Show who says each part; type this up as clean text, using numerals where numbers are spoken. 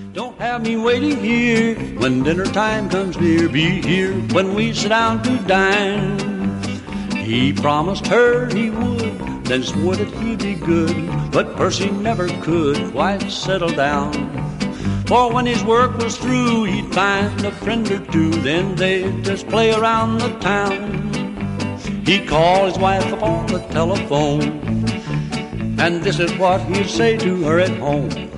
Speaker 1: Don't have me waiting here when dinner time comes near. Be here when we sit down to dine. He promised her he would, then swore that he'd be good, but Percy never could quite settle down. For when his work was through, he'd find a friend or two, then they'd just play around the town. He'd call his wife up on the telephone, and this is what he'd say to her at home.